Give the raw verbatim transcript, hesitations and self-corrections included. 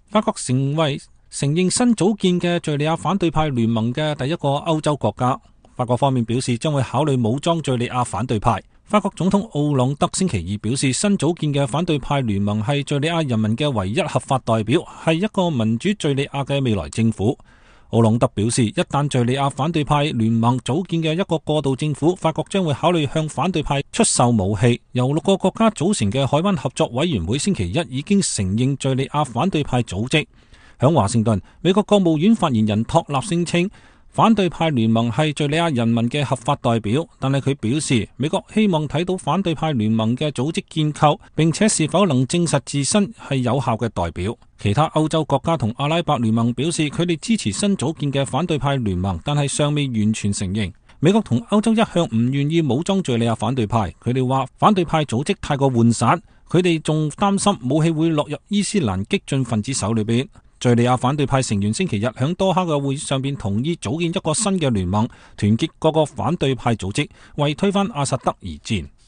法國成為承認新組建嘅敘利亞反對派聯盟嘅第一個歐洲國家。法國方面表示將會考慮武裝敘利亞反對派。法國總統奧朗德星期二表示，新組建嘅反對派聯盟係敘利亞人民嘅唯一合法代表，係一個民主敘利亞嘅未來政府。奧朗德表示，一旦敘利亞反對派聯盟組建嘅一個過渡政府，法國將會考慮向反對派出售武器。由六個國家組成嘅海灣合作委員會星期一已經承認敘利亞反對派組織。響華盛頓，美國國務院發言人托納聲稱，反對派聯盟係敘利亞人民嘅合法代表，但係佢表示，美國希望睇到反對派聯盟嘅組織建構，並且是否能證實自身係有效嘅代表。其他歐洲國家同阿拉伯聯盟表示，佢哋支持新組建嘅反對派聯盟，但係尚未完全承認。美國同歐洲一向唔願意武裝敘利亞反對派，佢哋話反對派組織太過渙散，佢哋仲擔心武器會落入伊斯蘭激進分子手裏邊。敘利亞反對派成員星期日響多哈嘅會議上邊同意組建一個新嘅聯盟，團結各個反對派組織，為推翻阿薩德而戰。